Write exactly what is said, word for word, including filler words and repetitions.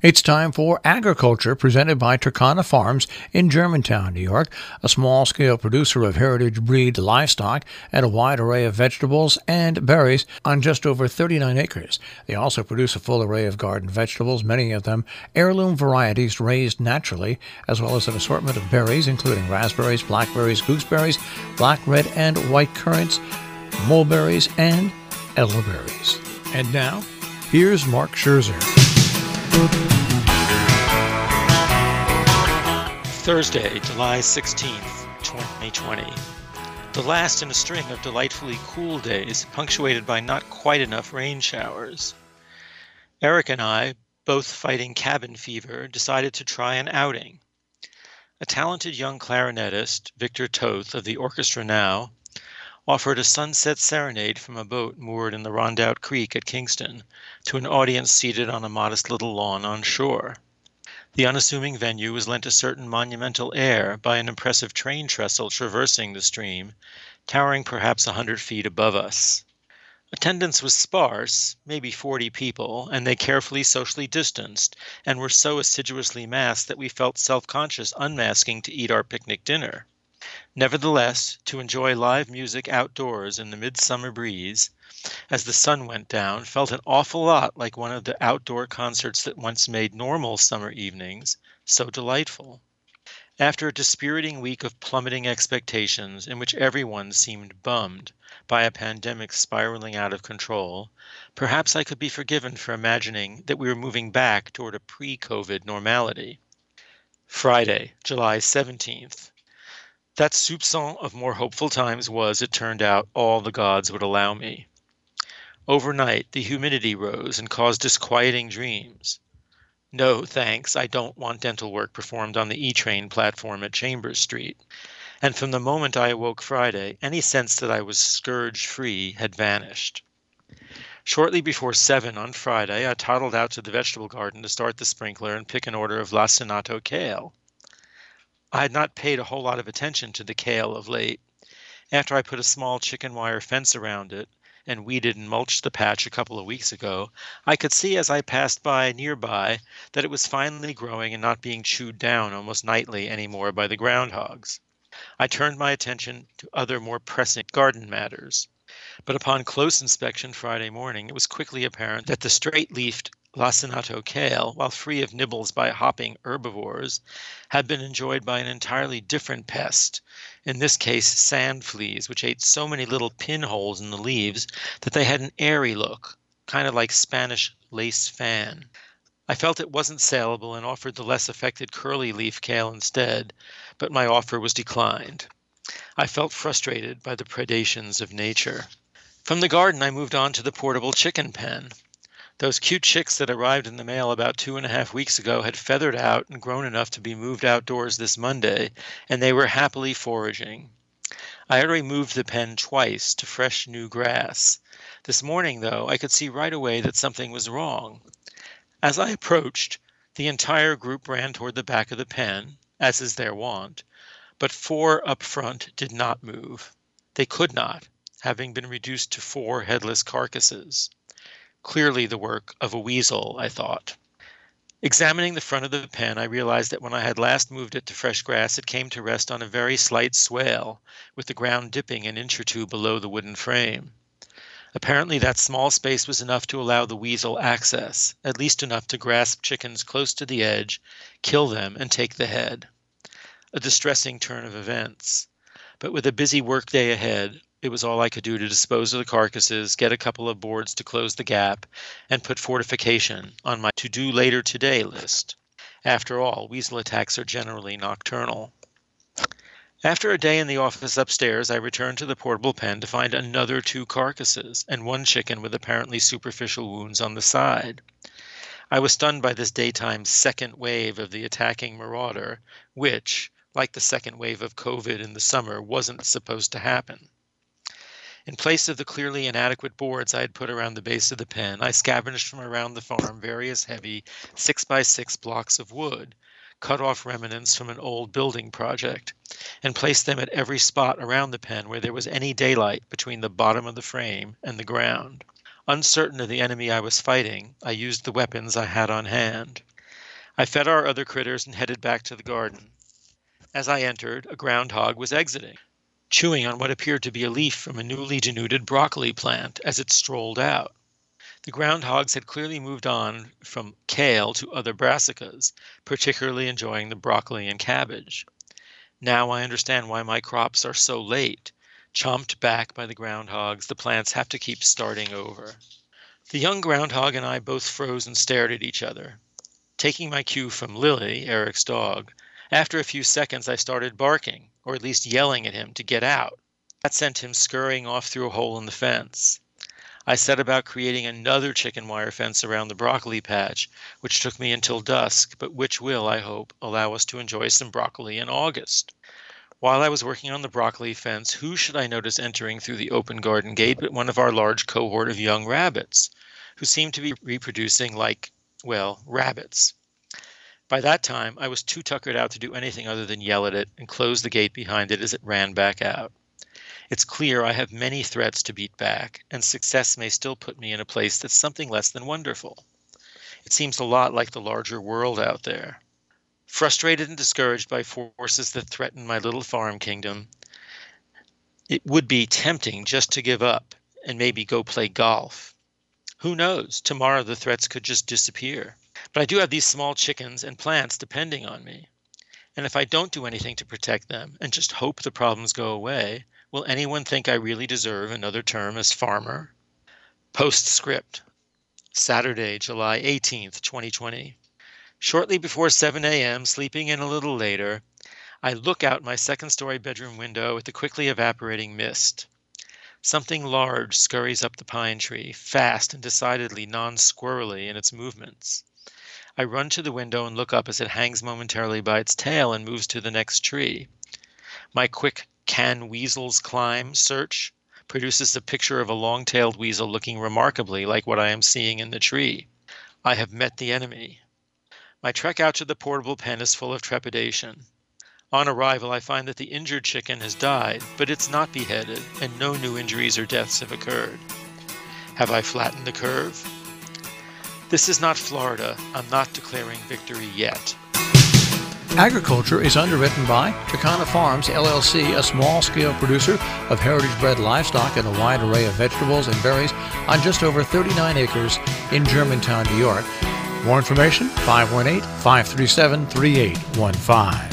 It's time for Agriculture, presented by Turkana Farms in Germantown, New York, a small-scale producer of heritage breed livestock and a wide array of vegetables and berries on just over thirty-nine acres. They also produce a full array of garden vegetables, many of them heirloom varieties raised naturally, as well as an assortment of berries, including raspberries, blackberries, gooseberries, black, red, and white currants, mulberries, and elderberries. And now, here's Mark Scherzer. Thursday, July sixteenth, twenty twenty. The last in a string of delightfully cool days, punctuated by not quite enough rain showers. Eric and I, both fighting cabin fever, decided to try an outing. A talented young clarinetist, Victor Toth of the Orchestra Now, offered a sunset serenade from a boat moored in the Rondout Creek at Kingston to an audience seated on a modest little lawn on shore. The unassuming venue was lent a certain monumental air by an impressive train trestle traversing the stream, towering perhaps a hundred feet above us. Attendance was sparse, maybe forty people, and they carefully socially distanced, and were so assiduously masked that we felt self-conscious unmasking to eat our picnic dinner. Nevertheless, to enjoy live music outdoors in the midsummer breeze, as the sun went down, felt an awful lot like one of the outdoor concerts that once made normal summer evenings so delightful. After a dispiriting week of plummeting expectations in which everyone seemed bummed by a pandemic spiraling out of control, perhaps I could be forgiven for imagining that we were moving back toward a pre-COVID normality. Friday, July seventeenth. That soupçon of more hopeful times was, it turned out, all the gods would allow me. Overnight, the humidity rose and caused disquieting dreams. No, thanks, I don't want dental work performed on the E-Train platform at Chambers Street. And from the moment I awoke Friday, any sense that I was scourge-free had vanished. Shortly before seven on Friday, I toddled out to the vegetable garden to start the sprinkler and pick an order of lacinato kale. I had not paid a whole lot of attention to the kale of late. After I put a small chicken wire fence around it and weeded and mulched the patch a couple of weeks ago, I could see as I passed by nearby that it was finally growing and not being chewed down almost nightly anymore by the groundhogs. I turned my attention to other more pressing garden matters. But upon close inspection Friday morning, it was quickly apparent that the straight-leafed lacinato kale, while free of nibbles by hopping herbivores, had been enjoyed by an entirely different pest, in this case sand fleas, which ate so many little pinholes in the leaves that they had an airy look, kind of like Spanish lace fan. I felt it wasn't saleable and offered the less affected curly leaf kale instead, but my offer was declined. I felt frustrated by the predations of nature. From the garden, I moved on to the portable chicken pen. Those cute chicks that arrived in the mail about two and a half weeks ago had feathered out and grown enough to be moved outdoors this Monday, and they were happily foraging. I had already moved the pen twice to fresh new grass. This morning, though, I could see right away that something was wrong. As I approached, the entire group ran toward the back of the pen, as is their wont, but four up front did not move. They could not, having been reduced to four headless carcasses. Clearly the work of a weasel, I thought. Examining the front of the pen, I realized that when I had last moved it to fresh grass, it came to rest on a very slight swale, with the ground dipping an inch or two below the wooden frame. Apparently that small space was enough to allow the weasel access, at least enough to grasp chickens close to the edge, kill them, and take the head. A distressing turn of events. But with a busy workday ahead, it was all I could do to dispose of the carcasses, get a couple of boards to close the gap, and put fortification on my to-do later today list. After all, weasel attacks are generally nocturnal. After a day in the office upstairs, I returned to the portable pen to find another two carcasses and one chicken with apparently superficial wounds on the side. I was stunned by this daytime second wave of the attacking marauder, which, like the second wave of COVID in the summer, wasn't supposed to happen. In place of the clearly inadequate boards I had put around the base of the pen, I scavenged from around the farm various heavy six by six blocks of wood, cut off remnants from an old building project, and placed them at every spot around the pen where there was any daylight between the bottom of the frame and the ground. Uncertain of the enemy I was fighting, I used the weapons I had on hand. I fed our other critters and headed back to the garden. As I entered, a groundhog was exiting, chewing on what appeared to be a leaf from a newly denuded broccoli plant as it strolled out. The groundhogs had clearly moved on from kale to other brassicas, particularly enjoying the broccoli and cabbage. Now I understand why my crops are so late. Chomped back by the groundhogs, the plants have to keep starting over. The young groundhog and I both froze and stared at each other. Taking my cue from Lily, Eric's dog, after a few seconds I started barking, or at least yelling at him to get out. That sent him scurrying off through a hole in the fence. I set about creating another chicken wire fence around the broccoli patch, which took me until dusk, but which will, I hope, allow us to enjoy some broccoli in August. While I was working on the broccoli fence, who should I notice entering through the open garden gate but one of our large cohort of young rabbits, who seemed to be reproducing like, well, rabbits. By that time, I was too tuckered out to do anything other than yell at it and close the gate behind it as it ran back out. It's clear I have many threats to beat back, and success may still put me in a place that's something less than wonderful. It seems a lot like the larger world out there. Frustrated and discouraged by forces that threaten my little farm kingdom, it would be tempting just to give up and maybe go play golf. Who knows? Tomorrow the threats could just disappear. But I do have these small chickens and plants depending on me. And if I don't do anything to protect them and just hope the problems go away, will anyone think I really deserve another term as farmer? Postscript. Saturday, July eighteenth, twenty twenty. Shortly before seven a.m., sleeping in a little later, I look out my second-story bedroom window at the quickly evaporating mist. Something large scurries up the pine tree, fast and decidedly non-squirrely in its movements. I run to the window and look up as it hangs momentarily by its tail and moves to the next tree. My quick "can weasels climb" search produces a picture of a long-tailed weasel looking remarkably like what I am seeing in the tree. I have met the enemy. My trek out to the portable pen is full of trepidation. On arrival, I find that the injured chicken has died, but it's not beheaded, and no new injuries or deaths have occurred. Have I flattened the curve? This is not Florida. I'm not declaring victory yet. Agriculture is underwritten by Turkana Farms, L L C, a small-scale producer of heritage-bred livestock and a wide array of vegetables and berries on just over thirty-nine acres in Germantown, New York. More information, five one eight, five three seven, three eight one five.